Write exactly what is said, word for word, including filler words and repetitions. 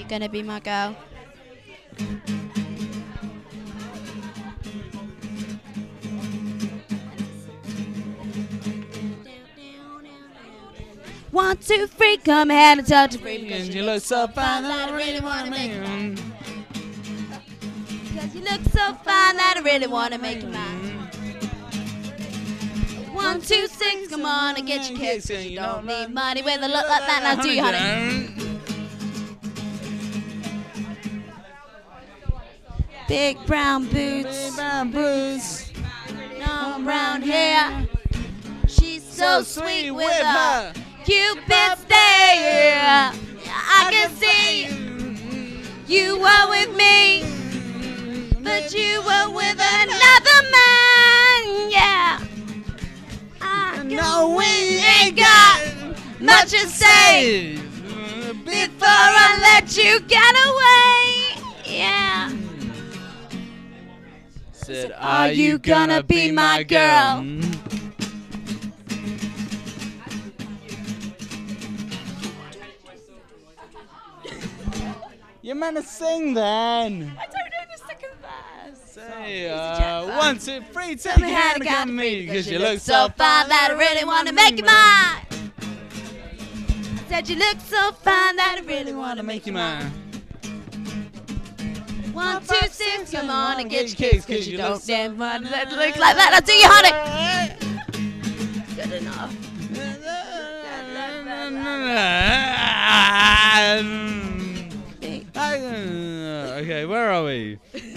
gonna be my girl? One, two, three, come ahead and touch the free because you look so fine that I really wanna make you mine. Because you look so fine that I really wanna make you mine. One, two, six, come on and get your kicks, cause you don't need money with a look like that. Now do you, honey? Big brown boots, Big brown boots, long brown hair. She's so sweet with her Cupid stare. I can see you were with me, but you were with another man. Yeah. I know we ain't got much to say before I let you get away. Yeah. Said, are you gonna be my girl? You meant to sing then. I don't know the second verse. Say, uh, one, two, three, take Tell me your how hand to and get come me, because because you look so fine that I really want to make you mine. Said you look so fine that I really want to make you mine. One, two, six, come on and get your kicks, because you don't damn want to look like that. I'll do you, honey. Good enough. Okay, where are we?